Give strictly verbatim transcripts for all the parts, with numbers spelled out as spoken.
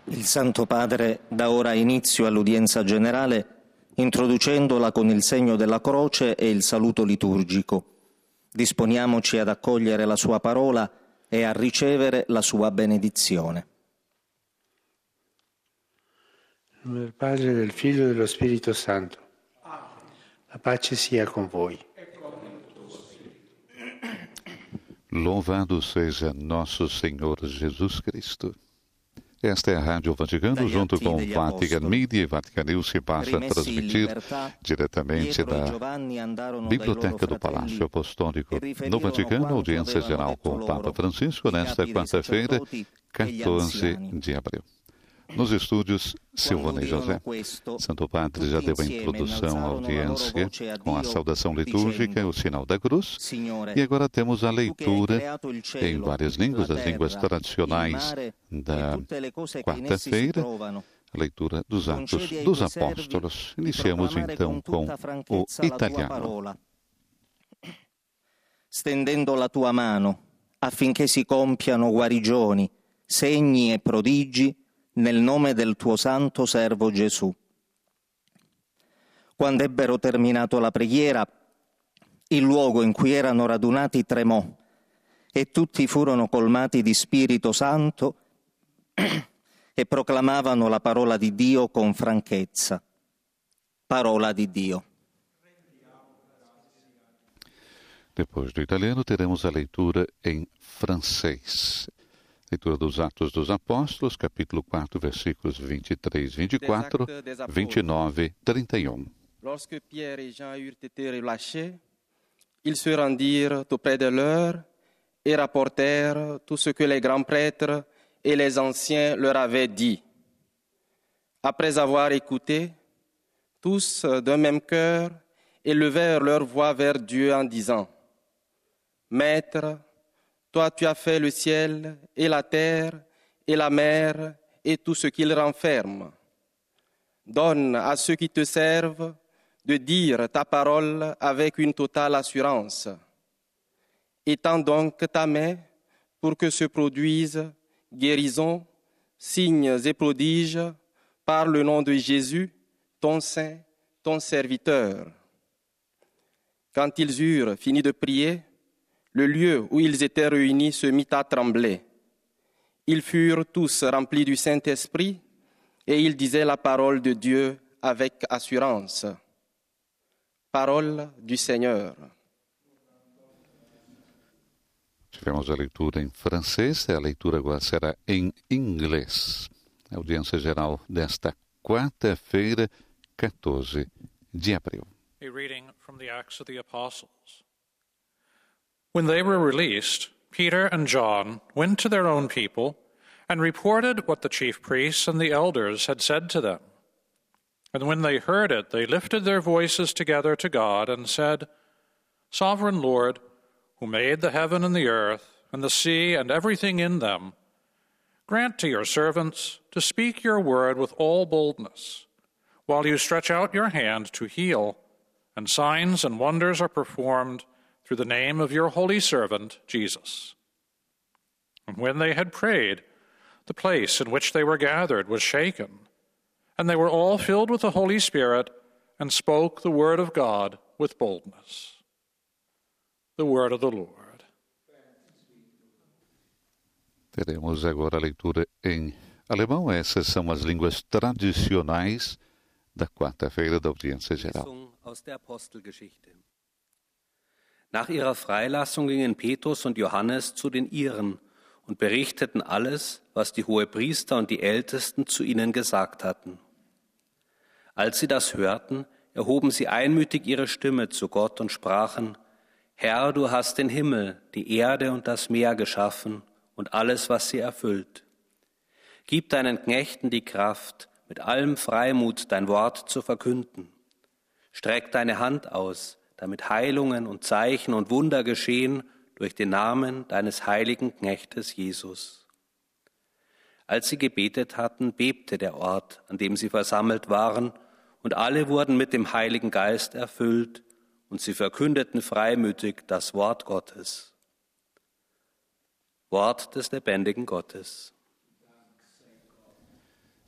Il Santo Padre dà ora inizio all'udienza generale introducendola con il segno della croce e il saluto liturgico. Disponiamoci ad accogliere la sua parola e a ricevere la sua benedizione. In nome del Padre, del Figlio e dello Spirito Santo. La pace sia con voi. Louvado seja nosso Senhor Jesus Cristo. Esta é a Rádio Vaticano, junto com o Vatican Media e Vatican News, que passa a transmitir diretamente da Biblioteca do Palácio Apostólico no Vaticano, audiência geral com o Papa Francisco, nesta quarta-feira, quatorze de abril. Nos estúdios, Silvana e José. Santo Padre já deu a introdução à audiência com a saudação litúrgica, o sinal da cruz. E agora temos a leitura em várias línguas, as línguas tradicionais da quarta-feira, a leitura dos Atos dos Apóstolos. Iniciamos então com o italiano. Stendendo la tua mano affinché si compiano guarigioni, segni e prodigi nel nome del tuo santo servo Gesù. Quando ebbero terminato la preghiera, il luogo in cui erano radunati tremò e tutti furono colmati di Spirito Santo e proclamavano la parola di Dio con franchezza. Parola di Dio. Depois do italiano, teremos a leitura em francês. Leitura dos Atos dos Apóstolos, capítulo quatro, versículos vinte e três, vinte e quatro, vinte e nove, trinta e um. Lorsque Pierre et Jean eurent été relâchés, ils se rendirent auprès de leur et rapportèrent tout ce que les grands prêtres et les anciens leur avaient dit. Après avoir écouté, tous d'un même cœur élevèrent leur voix vers Dieu en disant: Maître, toi, tu as fait le ciel et la terre et la mer et tout ce qu'ils renferment. Donne à ceux qui te servent de dire ta parole avec une totale assurance. Étends donc ta main pour que se produisent guérisons, signes et prodiges par le nom de Jésus, ton saint, ton serviteur. Quand ils eurent fini de prier, le lieu où ils étaient réunis se mit à trembler. Ils furent tous remplis du Saint-Esprit et ils disaient la parole de Dieu avec assurance. Parole du Seigneur. Tivemos a leitura em francês, a leitura agora será em inglês. A audiência geral desta quarta-feira, quatorze de abril. A reading from the Acts of the Apostles. When they were released, Peter and John went to their own people and reported what the chief priests and the elders had said to them. And when they heard it, they lifted their voices together to God and said, Sovereign Lord, who made the heaven and the earth and the sea and everything in them, grant to your servants to speak your word with all boldness, while you stretch out your hand to heal, and signs and wonders are performed through the name of your holy servant, Jesus. And when they had prayed, the place in which they were gathered was shaken, and they were all filled with the Holy Spirit and spoke the word of God with boldness. The word of the Lord. Teremos agora a leitura em alemão. Essas são as línguas tradicionais da quarta-feira da audiência geral. Aus der Apostelgeschichte. Nach ihrer Freilassung gingen Petrus und Johannes zu den Iren und berichteten alles, was die Hohepriester und die Ältesten zu ihnen gesagt hatten. Als sie das hörten, erhoben sie einmütig ihre Stimme zu Gott und sprachen: Herr, du hast den Himmel, die Erde und das Meer geschaffen und alles, was sie erfüllt. Gib deinen Knechten die Kraft, mit allem Freimut dein Wort zu verkünden. Streck deine Hand aus, damit Heilungen und Zeichen und Wunder geschehen durch den Namen deines heiligen Knechtes Jesus. Als sie gebetet hatten, bebte der Ort, an dem sie versammelt waren, und alle wurden mit dem Heiligen Geist erfüllt, und sie verkündeten freimütig das Wort Gottes. Wort des lebendigen Gottes.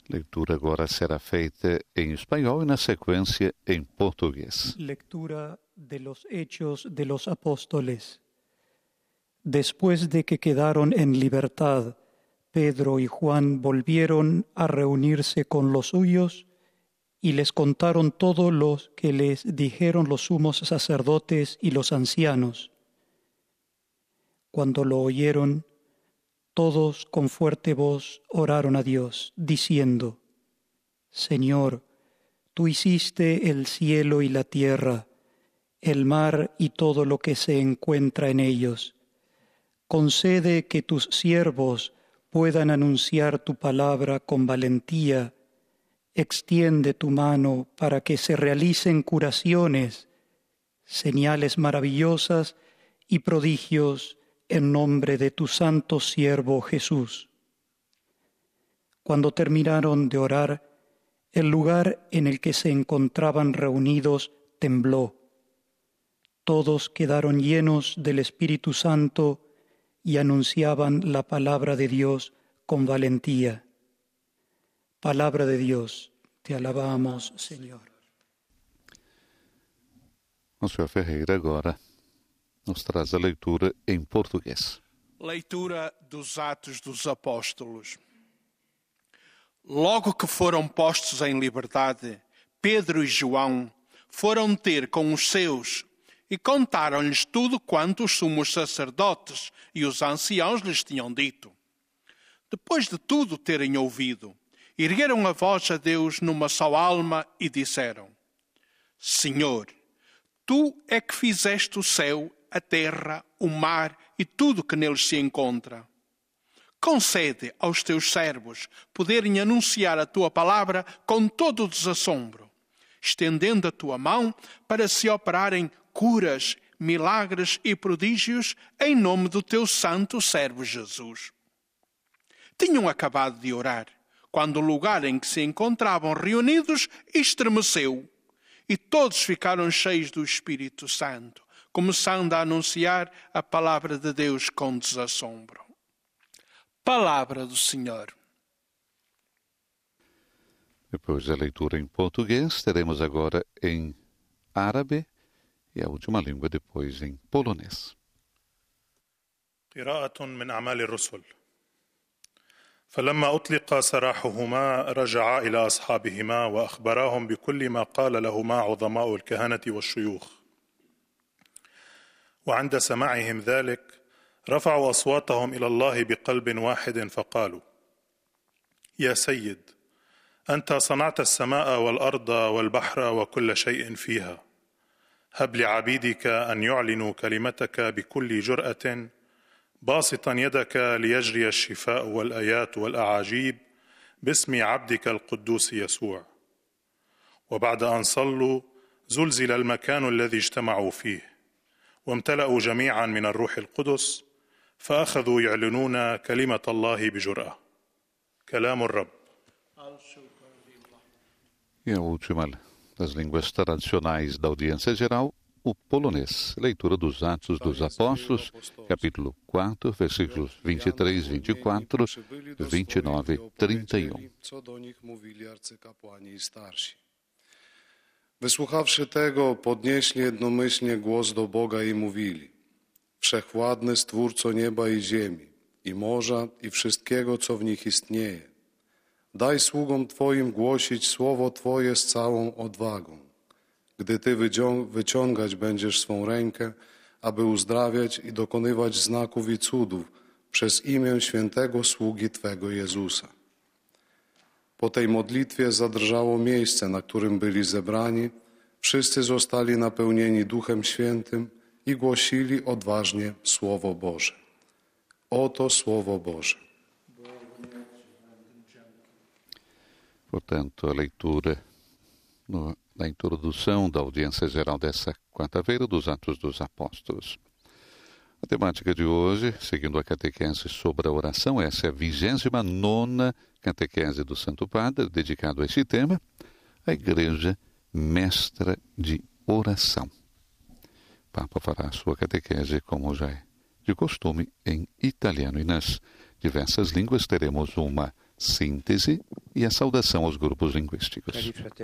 Leitura agora será feita em espanhol e, na sequência, em português. Lectura de los Hechos de los Apóstoles. Después de que quedaron en libertad, Pedro y Juan volvieron a reunirse con los suyos y les contaron todo lo que les dijeron los sumos sacerdotes y los ancianos. Cuando lo oyeron, todos con fuerte voz oraron a Dios, diciendo: Señor, tú hiciste el cielo y la tierra, el mar y todo lo que se encuentra en ellos. Concede que tus siervos puedan anunciar tu palabra con valentía. Extiende tu mano para que se realicen curaciones, señales maravillosas y prodigios en nombre de tu santo siervo Jesús. Cuando terminaron de orar, el lugar en el que se encontraban reunidos tembló. Todos quedaron llenos del Espíritu Santo y anunciaban la palabra de Dios con valentía. Palabra de Dios, te alabamos, Senhor. O senhor Ferreira agora nos traz a leitura em português. Leitura dos Atos dos Apóstolos. Logo que foram postos em liberdade, Pedro e João foram ter com os seus e contaram-lhes tudo quanto os sumos sacerdotes e os anciãos lhes tinham dito. Depois de tudo terem ouvido, ergueram a voz a Deus numa só alma e disseram: Senhor, tu é que fizeste o céu, a terra, o mar e tudo que neles se encontra. Concede aos teus servos poderem anunciar a tua palavra com todo o desassombro, estendendo a tua mão para se operarem curas, milagres e prodígios em nome do teu santo servo Jesus. Tinham acabado de orar, quando o lugar em que se encontravam reunidos estremeceu, e todos ficaram cheios do Espírito Santo, começando a anunciar a palavra de Deus com desassombro. Palavra do Senhor. Depois da leitura em português, teremos agora em árabe e a última língua depois em polonês. قراءة من أعمال الرسل. فلما أطلق سراحهما رجعا إلى أصحابهما وأخبراهم بكل ما قال لهما عظماء الكهنة والشيوخ. وعند سماعهم ذلك رفعوا أصواتهم إلى الله بقلب واحد فقالوا: يا سيد، أنت صنعت السماء والأرض والبحر وكل شيء فيها. هب لعبيدك أن يعلنوا كلمتك بكل جرأة، باسطا يدك ليجري الشفاء والآيات والأعاجيب باسم عبدك القدوس يسوع. وبعد أن صلوا زلزل المكان الذي اجتمعوا فيه، وامتلأوا جميعا من الروح القدس، فأخذوا يعلنون كلمة الله بجرأة. كلام الرب. E a última das línguas tradicionais da audiência geral, o polonês. Leitura dos Atos dos Apóstolos, capítulo quatro, versículos vinte e três, vinte e quatro, vinte e nove, trinta e um. Wysłuchawszy tego, podnieśli jednomyślnie głos do Boga i mówili: Wszechwładny Stwórco nieba i ziemi, i morza, i wszystkiego, co w nich istnieje, daj sługom Twoim głosić słowo Twoje z całą odwagą, gdy Ty wyciągać będziesz swą rękę, aby uzdrawiać i dokonywać znaków i cudów przez imię świętego sługi Twego Jezusa. Po tej modlitwie zadrżało miejsce, na którym byli zebrani. Wszyscy zostali napełnieni Duchem Świętym i głosili odważnie Słowo Boże. Oto Słowo Boże. Portanto, a leitura no, na introdução da audiência geral dessa quarta-feira dos Atos dos Apóstolos. A temática de hoje, seguindo a catequese sobre a oração, essa é a vigésima nona catequese do Santo Padre, dedicado a esse tema, a Igreja Mestra de Oração. O Papa fará a sua catequese, como já é de costume, em italiano. E nas diversas línguas teremos uma síntese e a saudação aos grupos linguísticos.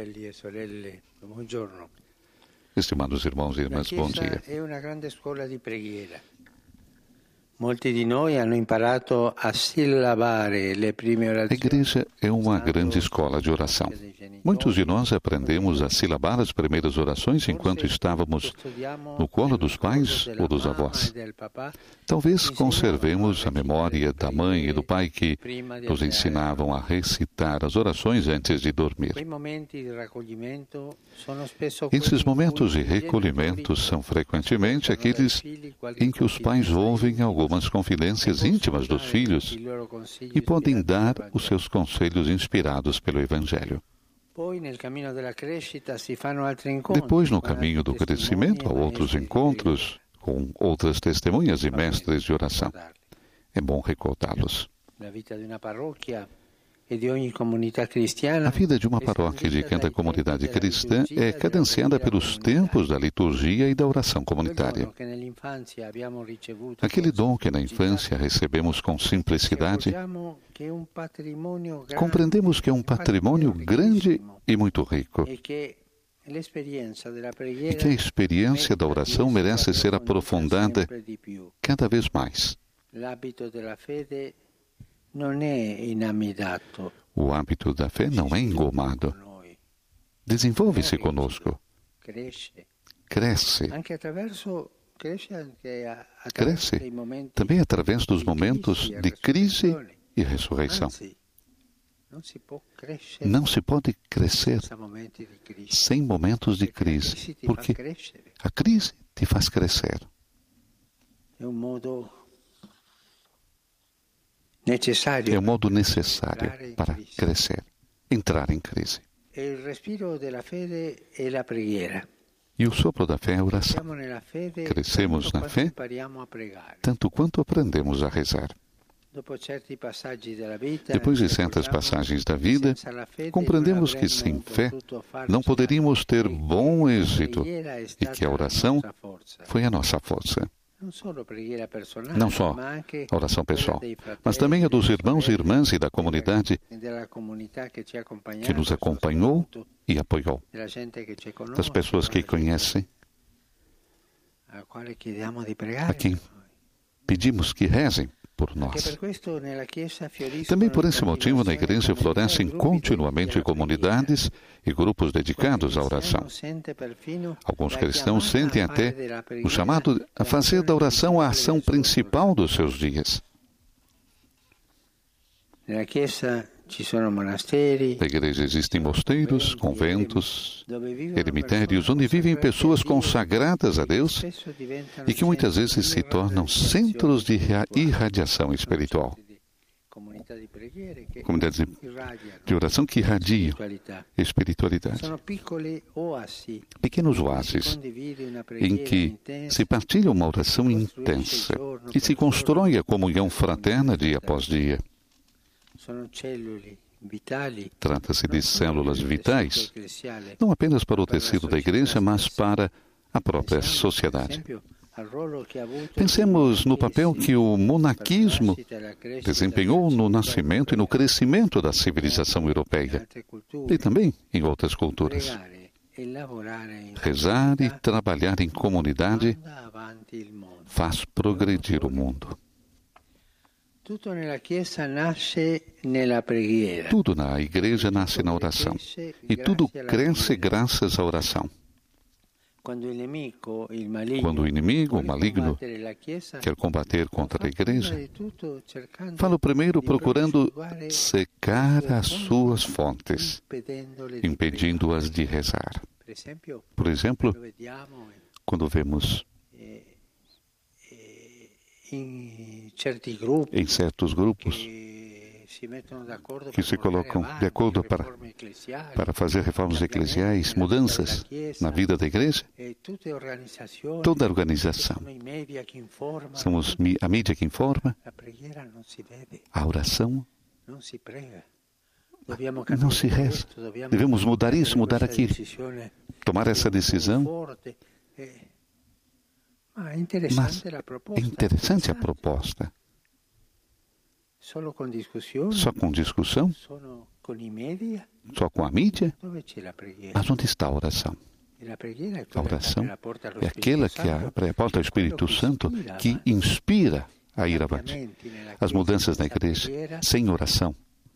Estimados irmãos e irmãs, bom dia. É uma grande escola de preghiera. Molti di noi hanno imparato a sillabare le prime A orazioni. igreja é uma grande escola de oração. Muitos de nós aprendemos a silabar as primeiras orações enquanto estávamos no colo dos pais ou dos avós. Talvez conservemos a memória da mãe e do pai que nos ensinavam a recitar as orações antes de dormir. Esses momentos de recolhimento são frequentemente aqueles em que os pais ouvem algumas confidências íntimas dos filhos e podem dar os seus conselhos inspirados pelo Evangelho. Depois, no caminho do crescimento, há outros encontros com outras testemunhas e mestres de oração. É bom recordá-los. A vida de uma paróquia e de cada comunidade cristã é cadenciada pelos tempos da liturgia e da oração comunitária. Aquele dom que na infância recebemos com simplicidade, compreendemos que é um patrimônio grande e muito rico, e que a experiência da oração merece ser aprofundada cada vez mais. O hábito da fé não é engomado. Desenvolve-se conosco. Cresce. Cresce também através dos momentos de crise e ressurreição. Não se pode crescer sem momentos de crise, porque a crise te faz crescer. É um modo É o modo necessário para crescer, entrar em crise. E o sopro da fé é a oração. Crescemos na fé tanto quanto aprendemos a rezar. Depois de certas passagens da vida, compreendemos que sem fé não poderíamos ter bom êxito e que a oração foi a nossa força. Não só a oração pessoal, mas também a dos irmãos e irmãs e da comunidade que nos acompanhou e apoiou, das pessoas que conhecem, a quem pedimos que rezem por nós. Também por esse motivo, na igreja florescem continuamente comunidades e grupos dedicados à oração. Alguns cristãos sentem até o chamado a fazer da oração a ação principal dos seus dias. Na igreja existem mosteiros, conventos, eremitérios, onde vivem pessoas consagradas a Deus e que muitas vezes se tornam centros de irradiação espiritual. Comunidades de oração que irradiam espiritualidade. Pequenos oásis em que se partilha uma oração intensa e se constrói a comunhão fraterna dia após dia. Trata-se de células vitais, não apenas para o tecido da igreja, mas para a própria sociedade. Pensemos no papel que o monaquismo desempenhou no nascimento e no crescimento da civilização europeia, e também em outras culturas. Rezar e trabalhar em comunidade faz progredir o mundo. Tudo na igreja nasce na oração, e tudo cresce graças à oração. Quando o inimigo, o maligno, quer combater contra a igreja, fala primeiro procurando secar as suas fontes, impedindo-as de rezar. Por exemplo, quando vemos em certos grupos que se colocam de acordo para, para fazer reformas eclesiais, mudanças na vida da igreja, toda a organização, somos a mídia que informa, a oração não se reza. Devemos mudar isso, mudar aquilo, tomar essa decisão. Mas é interessante a proposta. Só com discussão Só com a mídia? Mas onde está a oração? A oração é aquela que abre a porta ao Espírito Santo, que inspira a ir avante. As mudanças na igreja, sem oração,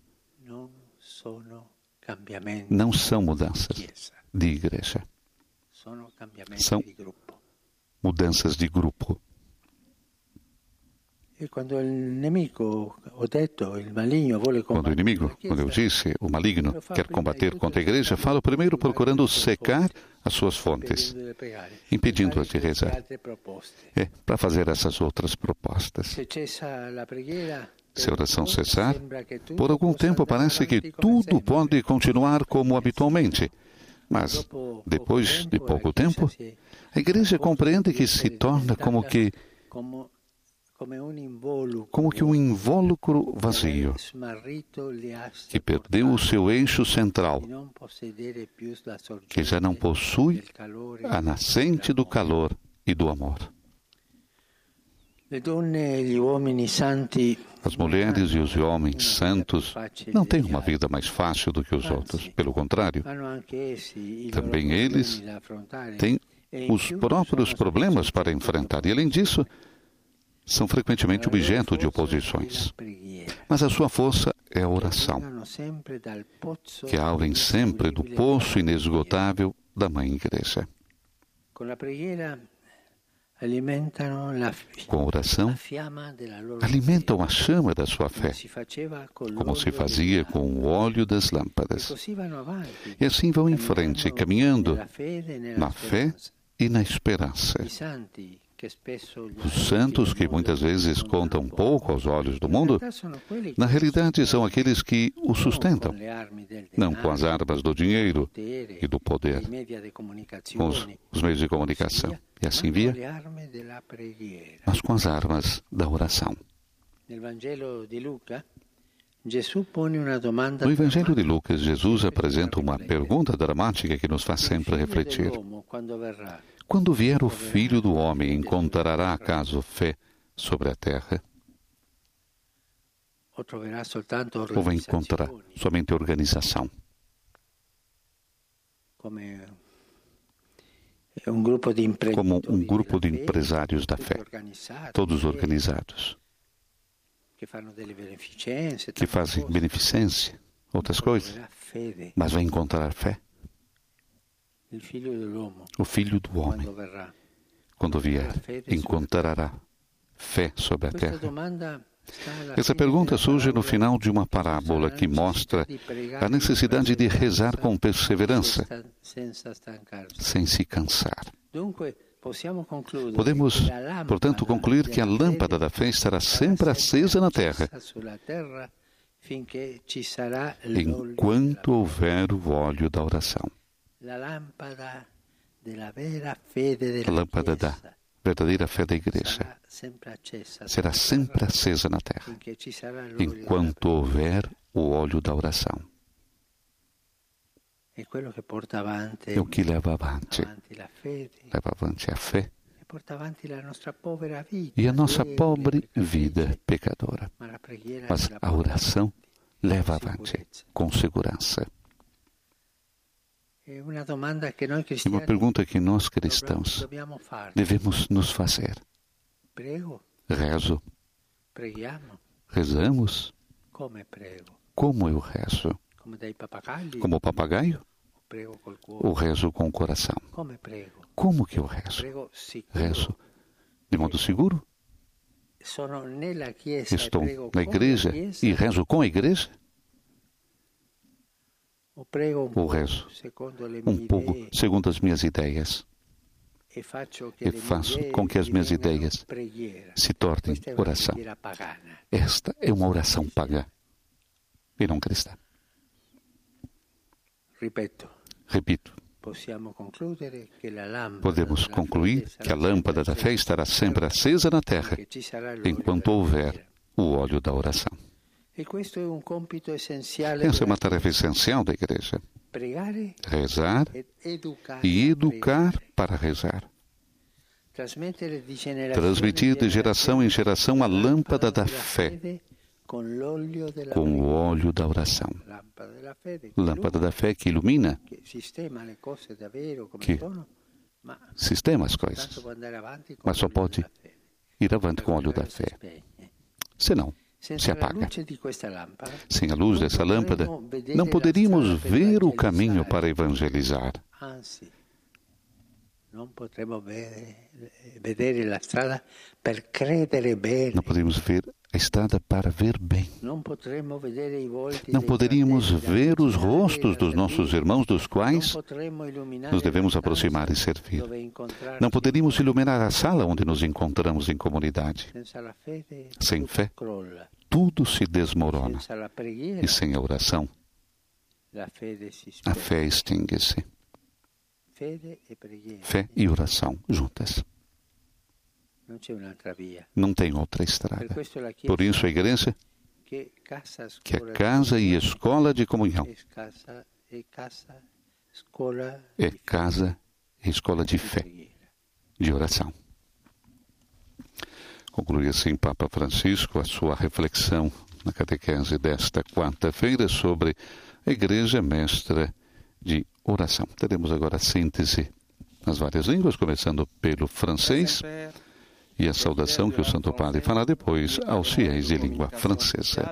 não são mudanças de igreja. São mudanças de grupo. Quando o inimigo, quando eu disse, o maligno quer combater contra a igreja, fala primeiro procurando secar as suas fontes, impedindo-as de rezar. É, para fazer essas outras propostas. Se a oração cessar, por algum tempo parece que tudo pode continuar como habitualmente. Mas, depois de pouco tempo, a igreja compreende que se torna como que como que um invólucro vazio, que perdeu o seu eixo central, que já não possui a nascente do calor e do amor. As mulheres e os homens santos não têm uma vida mais fácil do que os outros. Pelo contrário, também eles têm os próprios problemas para enfrentar. E, além disso, são frequentemente objeto de oposições. Mas a sua força é a oração, que abrem sempre do poço inesgotável da Mãe Igreja. Com a oração, alimentam a chama da sua fé, como se fazia com o óleo das lâmpadas. E assim vão em frente, caminhando na fé e na esperança. Os santos, que muitas vezes contam pouco aos olhos do mundo, na realidade são aqueles que o sustentam, não com as armas do dinheiro e do poder, com os, os meios de comunicação, e assim via, mas com as armas da oração. No Evangelho de Lucas, Jesus apresenta uma pergunta dramática que nos faz sempre refletir. Quando vier o Filho do Homem, encontrará acaso fé sobre a terra? Ou vai encontrar somente organização? Como um grupo de empresários da fé, todos organizados, que fazem beneficência, outras coisas, mas vai encontrar fé? O Filho do Homem, quando vier, encontrará fé sobre a terra? Essa pergunta surge no final de uma parábola que mostra a necessidade de rezar com perseverança, sem se cansar. Podemos, portanto, concluir que a lâmpada da fé estará sempre acesa na terra, enquanto houver o óleo da oração. A lâmpada da verdadeira fé da Igreja será sempre acesa na terra, enquanto houver o óleo da oração. É o que leva avante, leva avante a fé e a nossa pobre vida pecadora. Mas a oração leva avante com segurança. É uma pergunta que nós cristãos devemos nos fazer. Rezo. Rezamos? Como eu rezo? Como o papagaio? Ou rezo com o coração? Como que eu rezo? Rezo de modo seguro? Estou na igreja e rezo com a igreja? Ou rezo um pouco segundo as minhas ideias e faço com que as minhas ideias se tornem oração. Esta é uma oração pagã e não cristã. Repito, podemos concluir que a lâmpada da fé estará sempre acesa na terra enquanto houver o óleo da oração. Essa é uma tarefa essencial da Igreja. Rezar e educar para rezar. Transmitir de geração em geração a lâmpada da fé com o óleo da oração. Lâmpada da fé que ilumina, que sistema as coisas, mas só pode ir avante com o óleo da fé. Senão, se apaga. Sem a luz dessa lâmpada, não poderíamos ver o caminho para evangelizar. Não podemos ver, ver a estrada para credere bem. Não podemos ver a estrada para ver bem. Não poderíamos ver os rostos dos nossos irmãos, dos quais nos devemos aproximar e servir. Não poderíamos iluminar a sala onde nos encontramos em comunidade. Sem fé, tudo se desmorona. E sem a oração, a fé extingue-se. Fé e oração juntas. Não tem outra estrada. Por isso a igreja, que é casa e escola de comunhão, é casa e escola de fé, de oração. Conclui assim Papa Francisco a sua reflexão na catequese desta quarta-feira sobre a Igreja Mestra de oração. Teremos agora a síntese nas várias línguas, começando pelo francês, e a saudação que o Santo Padre fará depois aos fiéis de língua francesa.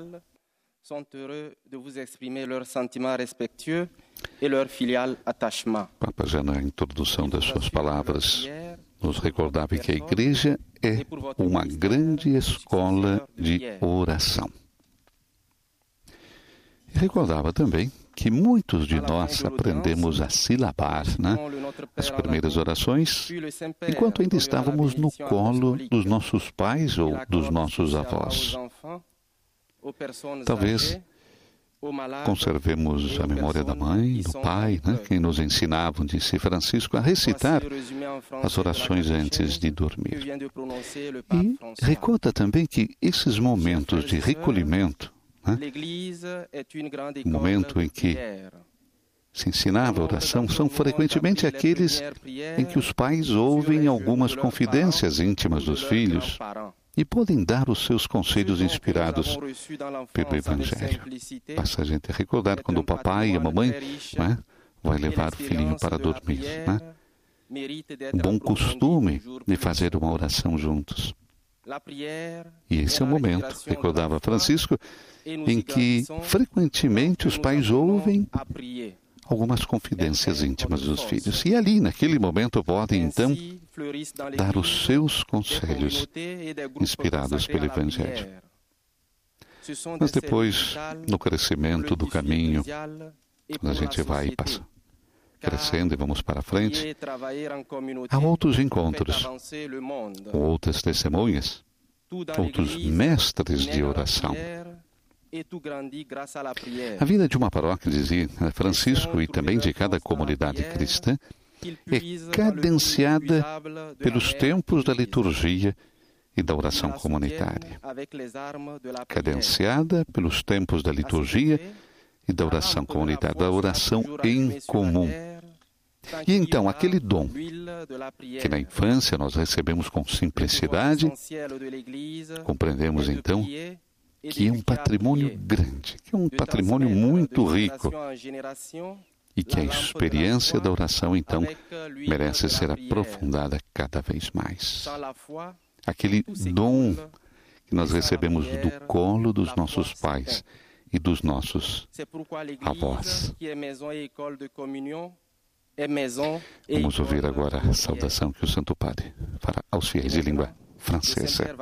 Papa, já na introdução das suas palavras, nos recordava que a Igreja é uma grande escola de oração. E recordava também que muitos de nós aprendemos a silabar, né, as primeiras orações, enquanto ainda estávamos no colo dos nossos pais ou dos nossos avós. Talvez conservemos a memória da mãe, do pai, né, que nos ensinavam, disse Francisco, a recitar as orações antes de dormir. E recorda também que esses momentos de recolhimento, né, o momento em que se ensinava a oração, são frequentemente aqueles em que os pais ouvem algumas confidências íntimas dos filhos e podem dar os seus conselhos inspirados pelo Evangelho. Basta a gente recordar quando o papai e a mamãe, né, vai levar o filhinho para dormir. Né? Um bom costume de fazer uma oração juntos. E esse é o momento, recordava Francisco, em que frequentemente os pais ouvem algumas confidências íntimas dos filhos. E ali, naquele momento, podem, então, dar os seus conselhos inspirados pelo Evangelho. Mas depois, no crescimento do caminho, quando a gente vai passando, crescendo e vamos para frente, há outros encontros, com outras testemunhas, outros mestres de oração. A vida de uma paróquia, dizia Francisco, e também de cada comunidade cristã, é cadenciada pelos tempos da liturgia e da oração comunitária. Cadenciada pelos tempos da liturgia e da oração comunitária, da oração em comum. E então, aquele dom que na infância nós recebemos com simplicidade, compreendemos então que é um patrimônio grande, que é um patrimônio muito rico e que a experiência da oração, então, merece ser aprofundada cada vez mais. Aquele dom que nós recebemos do colo dos nossos pais e dos nossos avós. Vamos ouvir agora a saudação que o Santo Padre fará aos fiéis de língua francesa.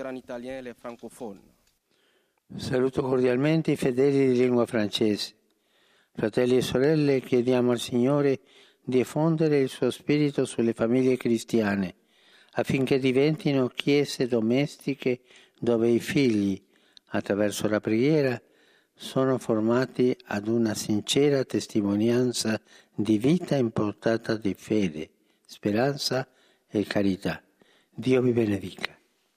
Saluto cordialmente i fedeli di lingua francese. Fratelli e sorelle, chiediamo al Signore di diffondere il suo spirito sulle famiglie cristiane, affinché diventino chiese domestiche dove i figli, attraverso la preghiera, sono formati ad una sincera testimonianza di vita importata di fede, speranza e carità. Dio vi benedica.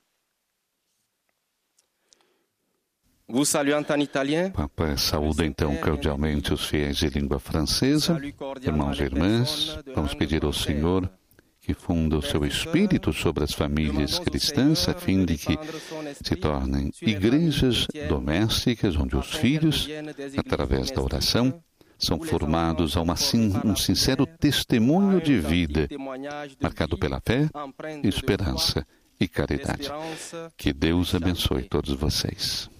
Papa saúda então cordialmente os fiéis de língua francesa. Irmãos e irmãs, vamos pedir ao Senhor que funda o seu espírito sobre as famílias cristãs, a fim de que se tornem igrejas domésticas, onde os filhos, através da oração, são formados a uma, um sincero testemunho de vida, marcado pela fé, esperança e caridade. Que Deus abençoe todos vocês.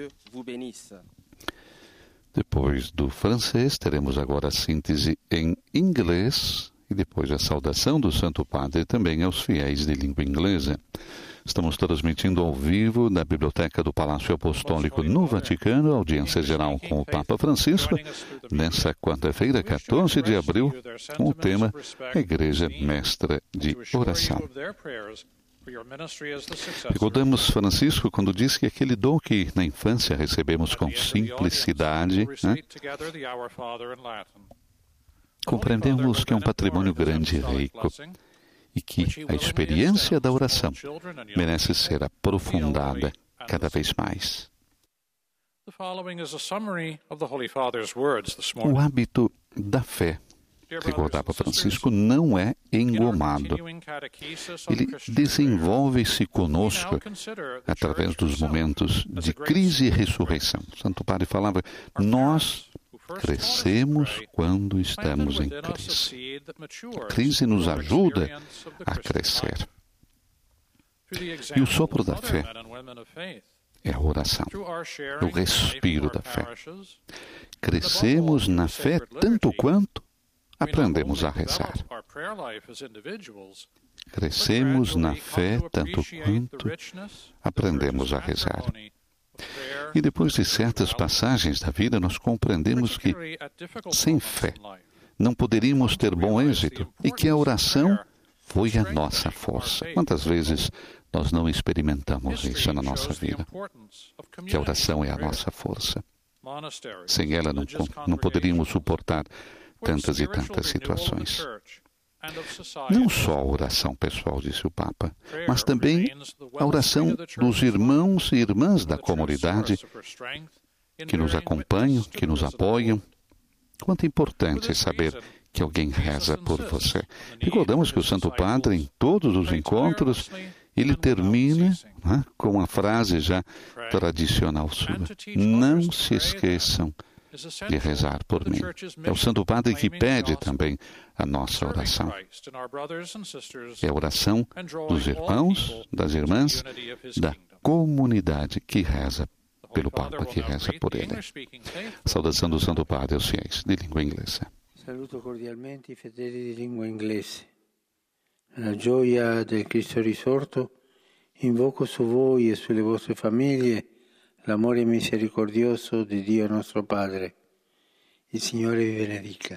Depois do francês, teremos agora a síntese em inglês e depois a saudação do Santo Padre também aos fiéis de língua inglesa. Estamos transmitindo ao vivo da Biblioteca do Palácio Apostólico no Vaticano, audiência geral com o Papa Francisco, nesta quarta-feira, quatorze de abril, com o tema Igreja Mestra de Oração. Recordamos Francisco quando disse que aquele dom que na infância recebemos com simplicidade, né? Compreendemos que é um patrimônio grande e rico e que a experiência da oração merece ser aprofundada cada vez mais. O hábito da fé, recordava Francisco, não é engomado. Ele desenvolve-se conosco através dos momentos de crise e ressurreição. O Santo Padre falava, nós crescemos quando estamos em crise. A crise nos ajuda a crescer. E o sopro da fé é a oração, o respiro da fé. Crescemos na fé tanto quanto aprendemos a rezar. Crescemos na fé tanto quanto aprendemos a rezar. E depois de certas passagens da vida, nós compreendemos que, sem fé, não poderíamos ter bom êxito e que a oração foi a nossa força. Quantas vezes nós não experimentamos isso na nossa vida? Que a oração é a nossa força. Sem ela, não, não poderíamos suportar tantas e tantas situações. Não só a oração pessoal, disse o Papa, mas também a oração dos irmãos e irmãs da comunidade que nos acompanham, que nos apoiam. Quanto importante é saber que alguém reza por você. Recordamos que o Santo Padre, em todos os encontros, ele termina, né, com a frase já tradicional sua: não se esqueçam de rezar por mim. É o Santo Padre que pede também a nossa oração. É a oração dos irmãos, das irmãs, da comunidade que reza pelo Papa, que reza por ele. Saudação do Santo Padre aos fiéis de língua inglesa. Saluto cordialmente i fedeli di lingua inglese. Nella gioia del Cristo risorto, invoco su voi e sulle vostre famiglie l'amore misericordioso di Dio nostro Padre. Il Signore vi benedica.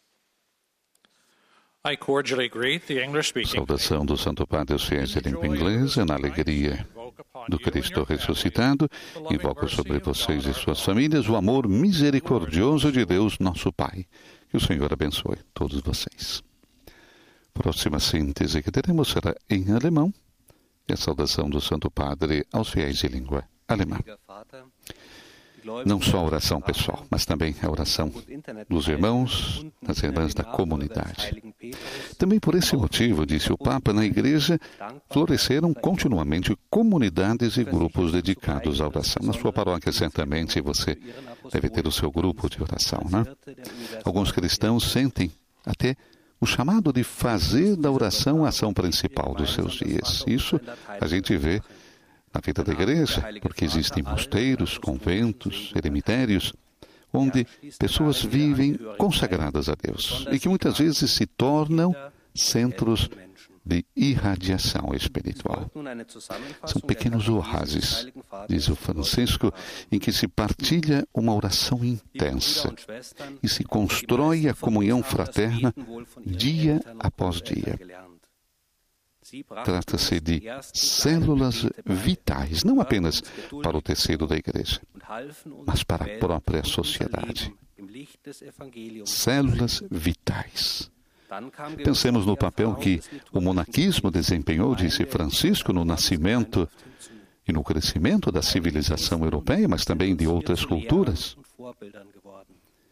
I cordially greet the English-speaking. Saudação do Santo Padre aos fiéis de língua inglesa, na alegria do Cristo ressuscitado, invoco sobre vocês e suas famílias o amor misericordioso de Deus, nosso Pai. Que o Senhor abençoe todos vocês. Próxima síntese que teremos será em alemão, e a saudação do Santo Padre aos fiéis de língua alemã. Não só a oração pessoal, mas também a oração dos irmãos, das irmãs da comunidade. Também por esse motivo, disse o Papa, na Igreja floresceram continuamente comunidades e grupos dedicados à oração. Na sua paróquia, certamente, você deve ter o seu grupo de oração, né? Alguns cristãos sentem até o chamado de fazer da oração a ação principal dos seus dias. Isso a gente vê na vida da igreja, porque existem mosteiros, conventos, eremitérios, onde pessoas vivem consagradas a Deus e que muitas vezes se tornam centros de irradiação espiritual. São pequenos oásis, diz o Francisco, em que se partilha uma oração intensa e se constrói a comunhão fraterna dia após dia. Trata-se de células vitais, não apenas para o tecido da igreja, mas para a própria sociedade. Células vitais. Pensemos no papel que o monaquismo desempenhou, disse Francisco, no nascimento e no crescimento da civilização europeia, mas também de outras culturas.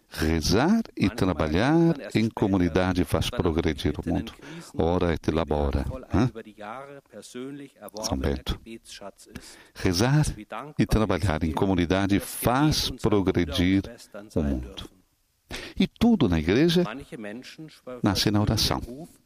Rezar e trabalhar em comunidade faz progredir o mundo. Ora et labora. Hein? São Bento. Rezar e trabalhar em comunidade faz progredir o mundo. E tudo na igreja nasce na oração.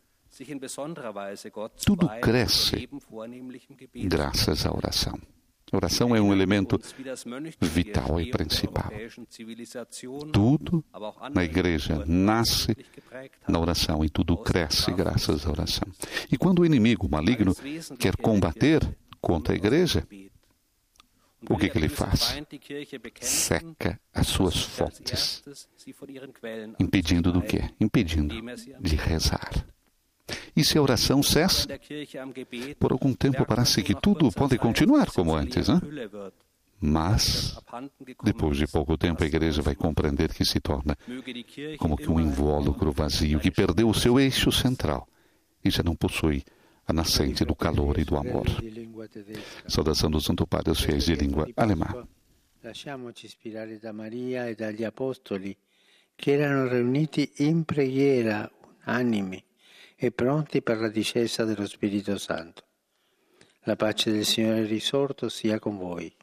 Tudo cresce graças à oração. A oração é um elemento vital e principal. Tudo na igreja nasce na oração e tudo cresce graças à oração. E quando o inimigo maligno quer combater contra a igreja, o que, que ele faz? Seca as suas fontes, impedindo do quê? Impedindo de rezar. E se a oração cessa, por algum tempo parece que tudo pode continuar como antes, né? Mas, depois de pouco tempo, a igreja vai compreender que se torna como que um invólucro vazio, que perdeu o seu eixo central e já não possui a nascente do calor e do amor. Saudação do Santo Padre aos fiéis de língua alemã. Lasciamoci ispirare da Maria e dagli Apostoli, che erano riuniti in preghiera unanimi e pronti per la discesa dello Spirito Santo. La pace del Signore risorto sia con voi.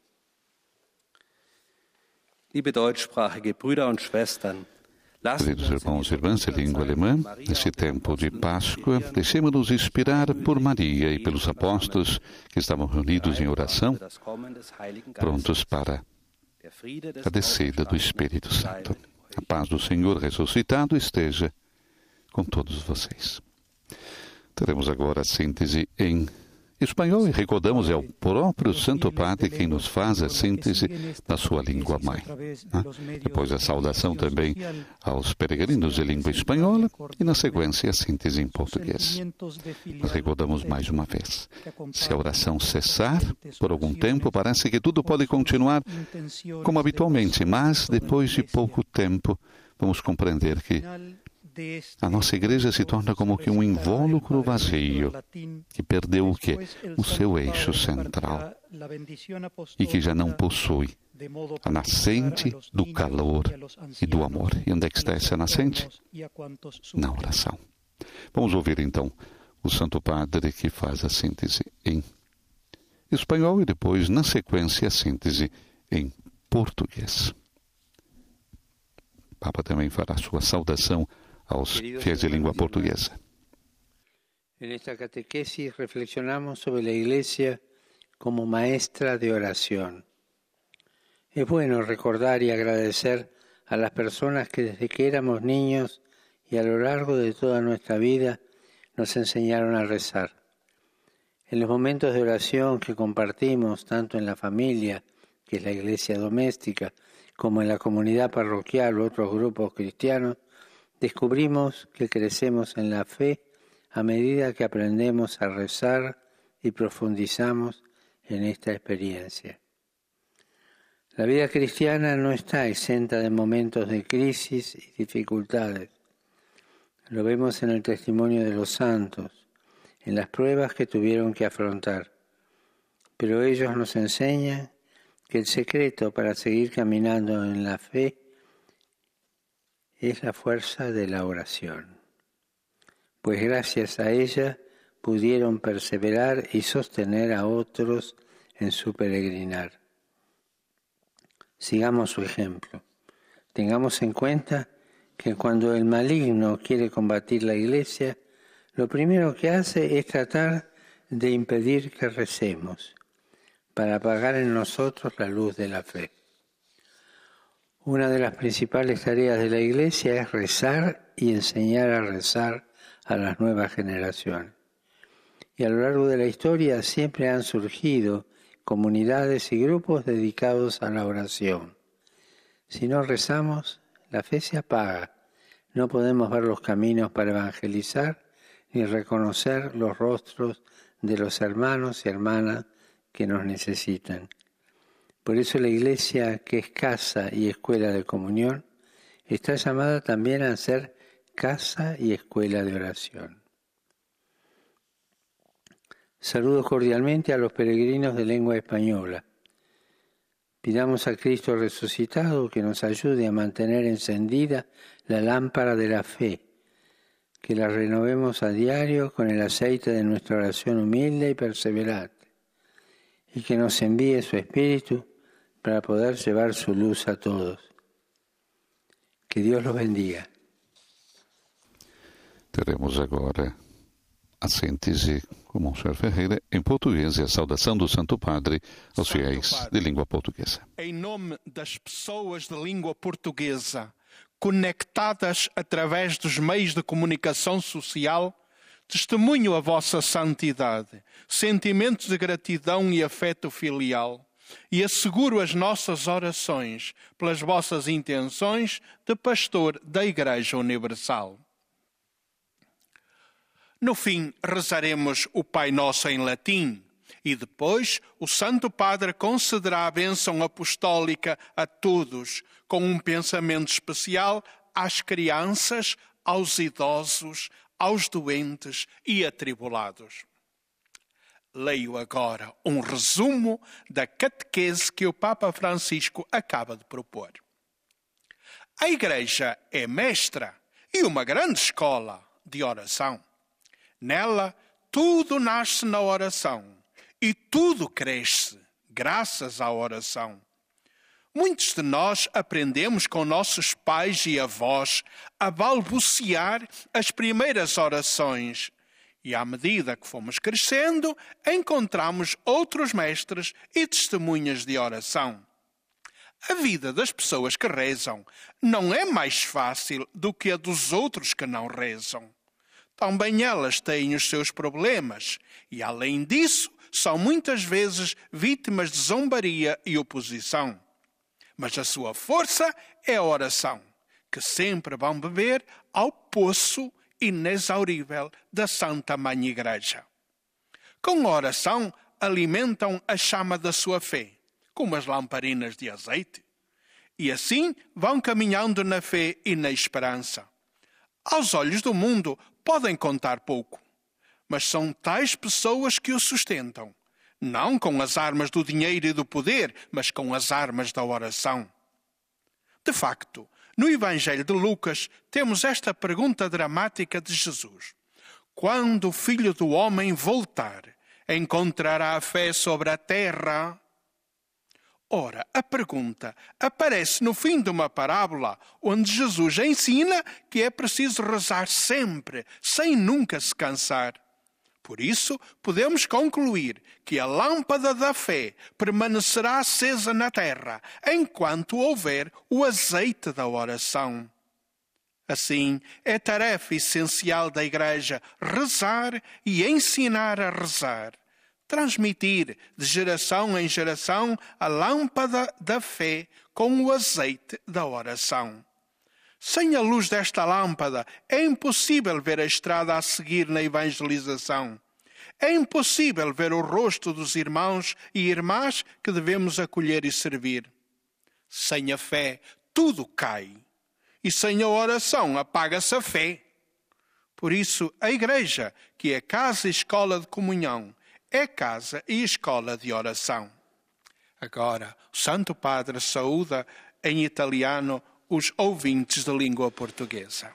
Liebe deutschsprachige Brüder und Schwestern, queridos irmãos e irmãs de língua alemã, nesse tempo de Páscoa, deixemos-nos inspirar por Maria e pelos apóstolos que estavam reunidos em oração, prontos para a descida do Espírito Santo. A paz do Senhor ressuscitado esteja com todos vocês. Teremos agora a síntese em espanhol e recordamos, é o próprio Santo Padre quem nos faz a síntese da sua língua mãe. Né? Depois a saudação também aos peregrinos de língua espanhola e, na sequência, a síntese em português. Nós recordamos mais uma vez. Se a oração cessar por algum tempo, parece que tudo pode continuar como habitualmente, mas depois de pouco tempo vamos compreender que a nossa igreja se torna como que um invólucro vazio que perdeu o quê? O seu eixo central e que já não possui a nascente do calor e do amor. E onde é que está essa nascente? Na oração. Vamos ouvir então o Santo Padre que faz a síntese em espanhol e depois, na sequência, a síntese em português. O Papa também fará sua saudação aos fiéis de língua portuguesa. En esta catequesis reflexionamos sobre la Iglesia como maestra de oración. Es bueno recordar y agradecer a las personas que desde que éramos niños y a lo largo de toda nuestra vida nos enseñaron a rezar. En los momentos de oración que compartimos tanto en la familia, que es la iglesia doméstica, como en la comunidad parroquial u otros grupos cristianos, descubrimos que crecemos en la fe a medida que aprendemos a rezar y profundizamos en esta experiencia. La vida cristiana no está exenta de momentos de crisis y dificultades. Lo vemos en el testimonio de los santos, en las pruebas que tuvieron que afrontar. Pero ellos nos enseñan que el secreto para seguir caminando en la fe es la fuerza de la oración, pues gracias a ella pudieron perseverar y sostener a otros en su peregrinar. Sigamos su ejemplo. Tengamos en cuenta que cuando el maligno quiere combatir la Iglesia, lo primero que hace es tratar de impedir que recemos, para apagar en nosotros la luz de la fe. Una de las principales tareas de la Iglesia es rezar y enseñar a rezar a las nuevas generaciones. Y a lo largo de la historia siempre han surgido comunidades y grupos dedicados a la oración. Si no rezamos, la fe se apaga. No podemos ver los caminos para evangelizar ni reconocer los rostros de los hermanos y hermanas que nos necesitan. Por eso la Iglesia, que es casa y escuela de comunión, está llamada también a ser casa y escuela de oración. Saludo cordialmente a los peregrinos de lengua española. Pidamos a Cristo resucitado que nos ayude a mantener encendida la lámpara de la fe, que la renovemos a diario con el aceite de nuestra oración humilde y perseverante, y que nos envíe su Espíritu para poder llevar su luz a todos. Que Dios los bendiga. Teremos agora a síntese com Monsenhor Ferreira em português e a saudação do Santo Padre aos fiéis de língua portuguesa. Em nome das pessoas de língua portuguesa, conectadas através dos meios de comunicação social, testemunho a vossa santidade, sentimentos de gratidão e afeto filial, e asseguro as nossas orações pelas vossas intenções de pastor da Igreja Universal. No fim, rezaremos o Pai Nosso em latim e depois o Santo Padre concederá a bênção apostólica a todos, com um pensamento especial às crianças, aos idosos, aos doentes e atribulados. Leio agora um resumo da catequese que o Papa Francisco acaba de propor. A Igreja é mestra e uma grande escola de oração. Nela, tudo nasce na oração e tudo cresce graças à oração. Muitos de nós aprendemos com nossos pais e avós a balbuciar as primeiras orações e, à medida que fomos crescendo, encontramos outros mestres e testemunhas de oração. A vida das pessoas que rezam não é mais fácil do que a dos outros que não rezam. Também elas têm os seus problemas e, além disso, são muitas vezes vítimas de zombaria e oposição. Mas a sua força é a oração, que sempre vão beber ao poço inexaurível da Santa Mãe Igreja. Com a oração, alimentam a chama da sua fé, como as lamparinas de azeite, e assim vão caminhando na fé e na esperança. Aos olhos do mundo, podem contar pouco, mas são tais pessoas que o sustentam, não com as armas do dinheiro e do poder, mas com as armas da oração. De facto, no Evangelho de Lucas, temos esta pergunta dramática de Jesus. Quando o Filho do Homem voltar, encontrará a fé sobre a terra? Ora, a pergunta aparece no fim de uma parábola onde Jesus ensina que é preciso rezar sempre, sem nunca se cansar. Por isso, podemos concluir que a lâmpada da fé permanecerá acesa na terra enquanto houver o azeite da oração. Assim, é tarefa essencial da Igreja rezar e ensinar a rezar. Transmitir de geração em geração a lâmpada da fé com o azeite da oração. Sem a luz desta lâmpada, é impossível ver a estrada a seguir na evangelização. É impossível ver o rosto dos irmãos e irmãs que devemos acolher e servir. Sem a fé, tudo cai. E sem a oração, apaga-se a fé. Por isso, a Igreja, que é casa e escola de comunhão, é casa e escola de oração. Agora, o Santo Padre saúda em italiano os ouvintes de língua portuguesa.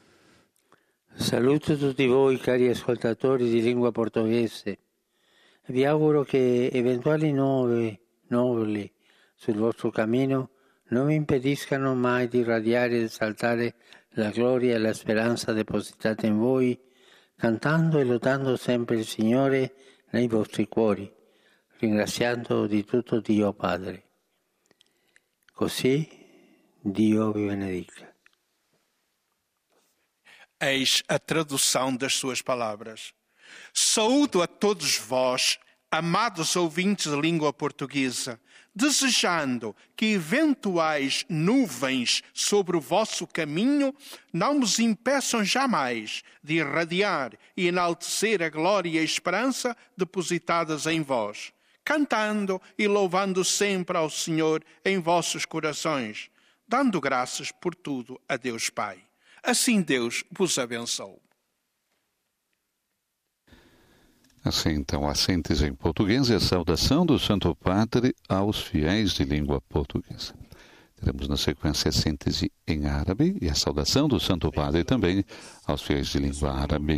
Saluto tutti voi cari ascoltatori di lingua portoghese. Vi auguro che eventuali nuove nuvole sul vostro cammino non vi impediscano mai di irradiare ed esaltare la gloria e la speranza depositate in voi, cantando e lodando sempre il Signore nei vostri cuori, ringraziando di tutto Dio Padre. Così Dio vi benedica. Eis a tradução das suas palavras. Saúdo a todos vós, amados ouvintes de língua portuguesa, desejando que eventuais nuvens sobre o vosso caminho não vos impeçam jamais de irradiar e enaltecer a glória e a esperança depositadas em vós, cantando e louvando sempre ao Senhor em vossos corações, dando graças por tudo a Deus Pai. Assim Deus vos abençoe. Assim, então, a síntese em português e a saudação do Santo Padre aos fiéis de língua portuguesa. Teremos na sequência a síntese em árabe e a saudação do Santo Padre também aos fiéis de língua árabe.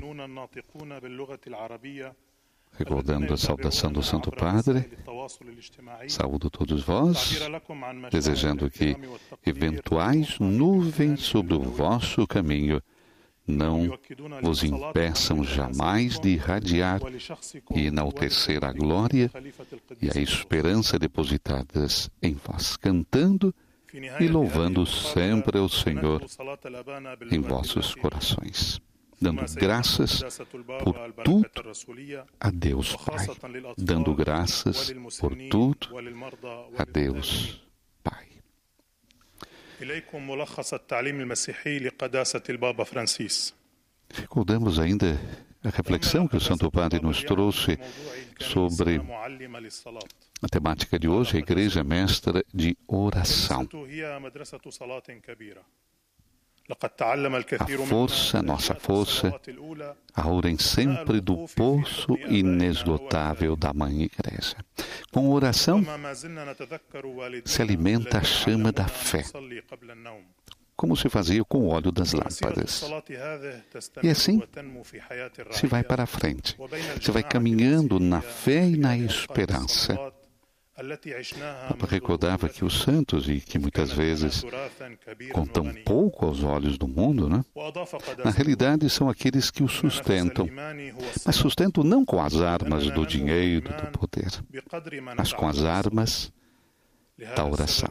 Recordando a saudação do Santo Padre, saúdo todos vós, desejando que eventuais nuvens sobre o vosso caminho não vos impeçam jamais de irradiar e enaltecer a glória e a esperança depositadas em vós, cantando e louvando sempre ao Senhor em vossos corações, dando graças por tudo a Deus Pai, dando graças por tudo a Deus Pai. Recordamos ainda a reflexão que o Santo Padre nos trouxe sobre a temática de hoje, a Igreja Mestra de Oração. A força, a nossa força, aurem sempre do poço inesgotável da Mãe Igreja. Com oração se alimenta a chama da fé, como se fazia com o óleo das lâmpadas. E assim se vai para a frente, se vai caminhando na fé e na esperança. O Papa recordava que os santos, e que muitas vezes contam pouco aos olhos do mundo, né? Na realidade são aqueles que o sustentam, mas sustentam não com as armas do dinheiro, do poder, mas com as armas da oração.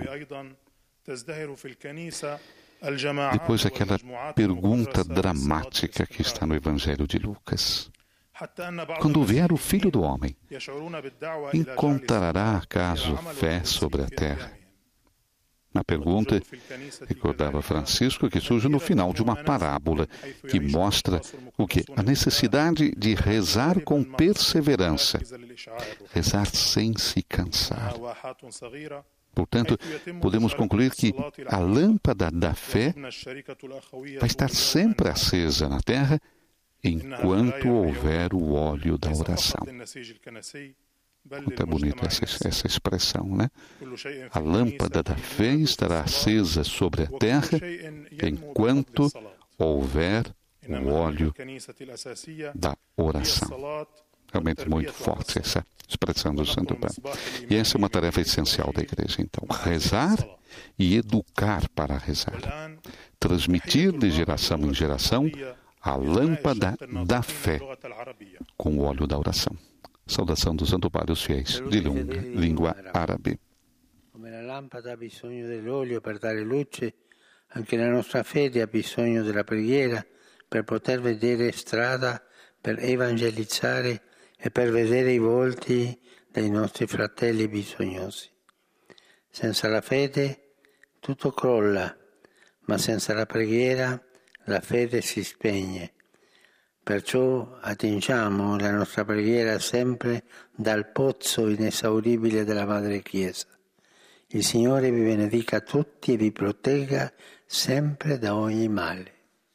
Depois aquela pergunta dramática que está no Evangelho de Lucas. Quando vier o Filho do Homem, encontrará acaso fé sobre a terra? Na pergunta, recordava Francisco, que surge no final de uma parábola que mostra o que? A necessidade de rezar com perseverança, rezar sem se cansar. Portanto, podemos concluir que a lâmpada da fé vai estar sempre acesa na terra enquanto houver o óleo da oração. Muito é bonita essa, essa expressão, né? A lâmpada da fé estará acesa sobre a terra enquanto houver o óleo da oração. Realmente muito forte essa expressão do Santo Padre. E essa é uma tarefa essencial da Igreja, então. Rezar e educar para rezar. Transmitir de geração em geração a lâmpada da fé com o óleo da oração. Saudação do Santo Padre aos fiéis de língua árabe. Come la lampada ha bisogno dell'olio per dare luce, anche la nostra fede ha bisogno della preghiera per poter vedere strada, per evangelizzare e per vedere i volti dei nostri fratelli bisognosi. Senza la fede tutto crolla, ma senza la preghiera la fede si spegne. Perciò attingiamo la nostra preghiera sempre dal pozzo inesauribile della Madre Chiesa. Il Signore vi benedica tutti e vi protegga sempre da ogni male.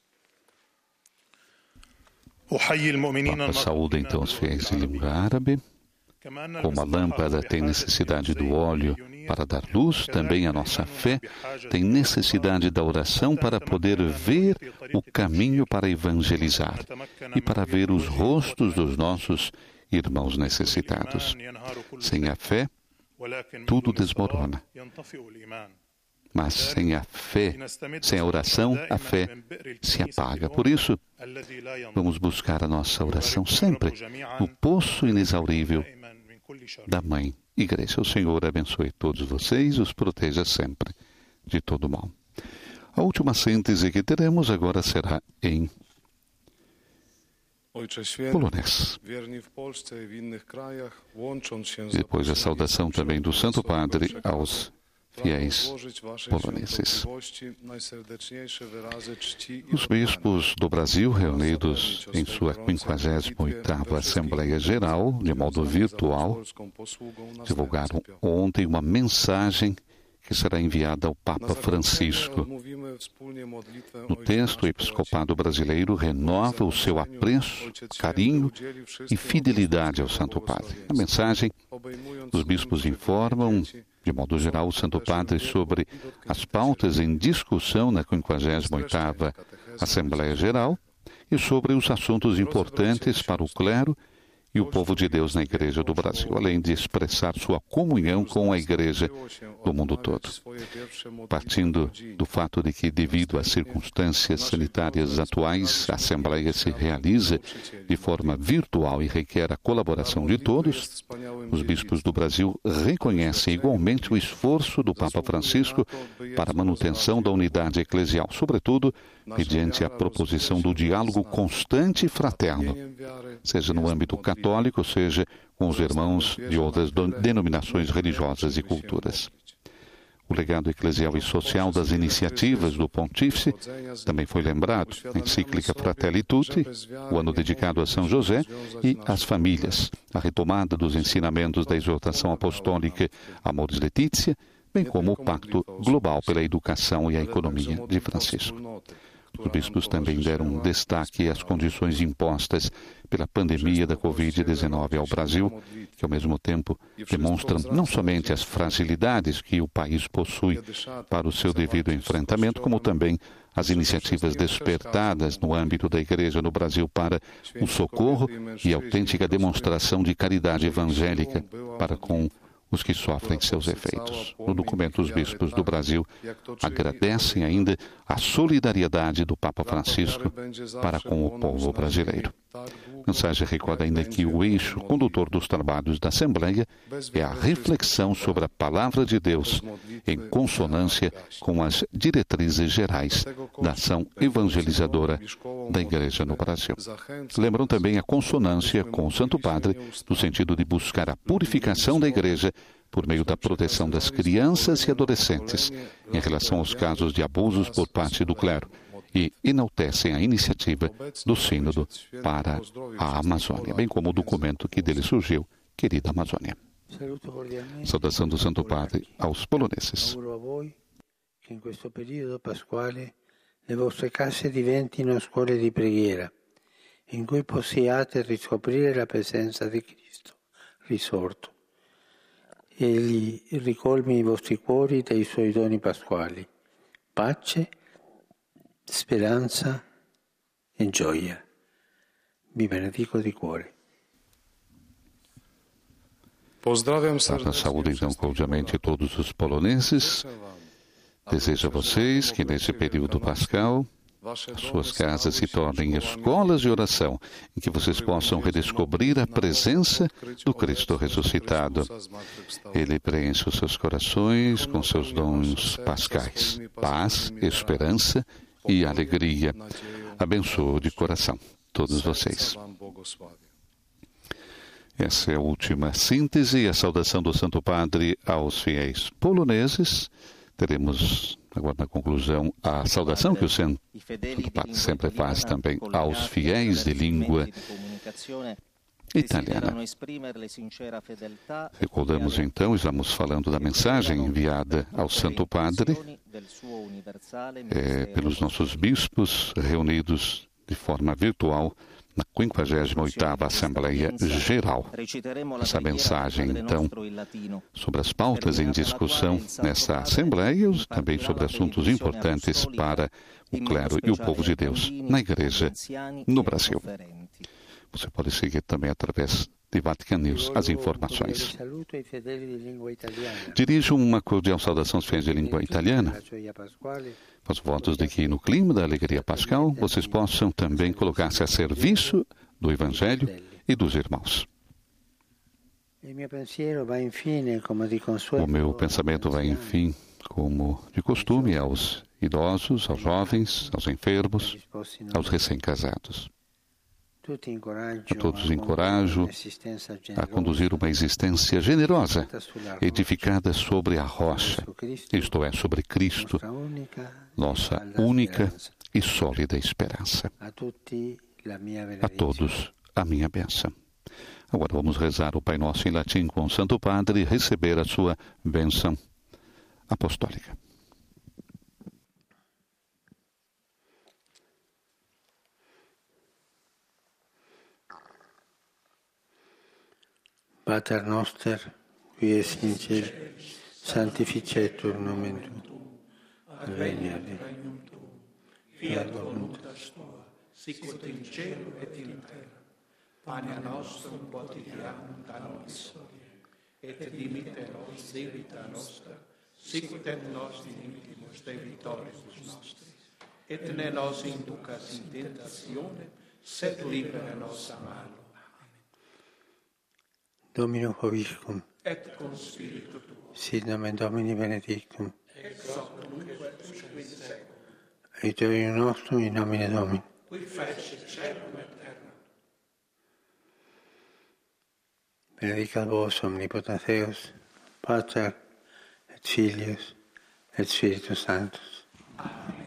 Papa saúda então os fiéis em língua árabe. Como a lâmpada tem necessidade do óleo para dar luz, também a nossa fé tem necessidade da oração para poder ver o caminho para evangelizar e para ver os rostos dos nossos irmãos necessitados. Sem a fé, tudo desmorona. Mas sem a fé, sem a oração, a fé se apaga. Por isso, vamos buscar a nossa oração sempre no poço inexaurível da Mãe Igreja. O Senhor abençoe todos vocês e os proteja sempre de todo mal. A última síntese que teremos agora será em polonês. Depois a saudação também do Santo Padre aos fiéis poloneses. Os bispos do Brasil, reunidos em sua quinquagésima oitava Assembleia Geral, de modo virtual, divulgaram ontem uma mensagem que será enviada ao Papa Francisco. No texto, o episcopado brasileiro renova o seu apreço, carinho e fidelidade ao Santo Padre. Na mensagem, os bispos informam, de modo geral, o Santo Padre sobre as pautas em discussão na quinquagésima oitava Assembleia Geral e sobre os assuntos importantes para o clero e o povo de Deus na Igreja do Brasil, além de expressar sua comunhão com a Igreja do mundo todo. Partindo do fato de que, devido às circunstâncias sanitárias atuais, a Assembleia se realiza de forma virtual e requer a colaboração de todos, os bispos do Brasil reconhecem igualmente o esforço do Papa Francisco para a manutenção da unidade eclesial, sobretudo mediante a proposição do diálogo constante e fraterno, seja no âmbito católico, seja com os irmãos de outras denominações religiosas e culturas. O legado eclesial e social das iniciativas do Pontífice também foi lembrado na encíclica Fratelli Tutti, o ano dedicado a São José e às famílias, a retomada dos ensinamentos da exortação apostólica Amoris Laetitia, bem como o Pacto Global pela Educação e a Economia de Francisco. Os bispos também deram destaque às condições impostas pela pandemia da covid dezenove ao Brasil, que ao mesmo tempo demonstram não somente as fragilidades que o país possui para o seu devido enfrentamento, como também as iniciativas despertadas no âmbito da Igreja no Brasil para o socorro e autêntica demonstração de caridade evangélica para com os que sofrem seus efeitos. No documento, os bispos do Brasil agradecem ainda a solidariedade do Papa Francisco para com o povo brasileiro. A mensagem recorda ainda que o eixo condutor dos trabalhos da Assembleia é a reflexão sobre a Palavra de Deus, em consonância com as diretrizes gerais da ação evangelizadora da Igreja no Brasil. Lembram também a consonância com o Santo Padre, no sentido de buscar a purificação da Igreja por meio da proteção das crianças e adolescentes em relação aos casos de abusos por parte do clero, e enaltecem a iniciativa do Sínodo para a Amazônia, bem como o documento que dele surgiu, Querida Amazônia. Saudação do Santo Padre aos poloneses. Que in questo periodo pasquale le vostre case diventino scuole di preghiera, in cui possiate riscoprire la presenza di Cristo risorto. Egli ricolmi i vostri cuori dei suoi doni pasquali, pace, speranza e gioia. Vi benedico di cuore. Para saúde, então, cordialmente todos os poloneses. Desejo a vocês que, nesse período pascal, as suas casas se tornem escolas de oração, em que vocês possam redescobrir a presença do Cristo ressuscitado. Ele preenche os seus corações com seus dons pascais, paz, esperança e alegria. Abençoo de coração todos vocês. Essa é a última síntese e a saudação do Santo Padre aos fiéis poloneses. Teremos agora na conclusão a saudação que o Santo Padre sempre faz também aos fiéis de língua italiana. Recordamos então, estamos falando da mensagem enviada ao Santo Padre é, pelos nossos bispos reunidos de forma virtual na quinquagésima oitava Assembleia Geral. Essa mensagem, então, sobre as pautas em discussão nesta Assembleia e também sobre assuntos importantes para o clero e o povo de Deus na Igreja no Brasil. Você pode seguir também através de Vatican News as informações. Dirijo uma cordial saudação aos fiéis de língua italiana. Faço votos de que, no clima da alegria pascal, vocês possam também colocar-se a serviço do Evangelho e dos irmãos. O meu pensamento vai, enfim, como de costume, aos idosos, aos jovens, aos enfermos, aos recém-casados. A todos encorajo a conduzir uma existência generosa, edificada sobre a rocha, isto é, sobre Cristo, nossa única e sólida esperança. A todos a minha bênção. Agora vamos rezar o Pai Nosso em latim com o Santo Padre e receber a sua bênção. Apostólica. Pater noster, qui es in cielo, sanctificetur nomen tuum, adveniat regnum tuum, fiat voluntas tua, sicut in cielo et in terra. Panem nostrum quotidianum da nobis hodie, et dimitte nos debita nostra, sicut et nos dimittimus debitoribus nostris, et ne nos inducas in tentationem, sed libera nos a malo. Domino Hoviscum, et cum spiritu tuo, sit nomen Domini benedictum, ex hoc nunc et usque in seculum, aiuterium nostrum in nomine Domini, qui fecit caelum et terra. Benedicat vos omnipotens Deus, Pater et Filius et Spiritus Sanctus. Amém.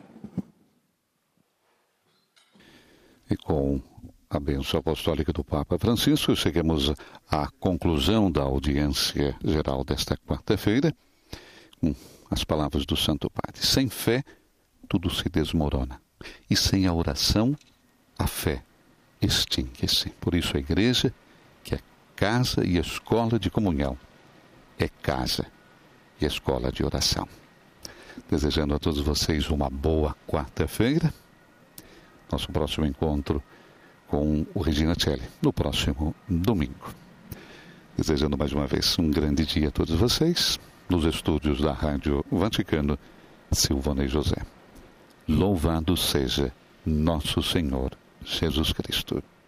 E com a bênção apostólica do Papa Francisco, chegamos à conclusão da audiência geral desta quarta-feira, com as palavras do Santo Padre. Sem fé, tudo se desmorona. E sem a oração, a fé extingue-se. Por isso a igreja, que é casa e escola de comunhão, é casa e escola de oração. Desejando a todos vocês uma boa quarta-feira. Nosso próximo encontro com o Regina Celli, no próximo domingo. Desejando mais uma vez um grande dia a todos vocês, nos estúdios da Rádio Vaticano, Silvana e José. Louvado seja nosso Senhor Jesus Cristo.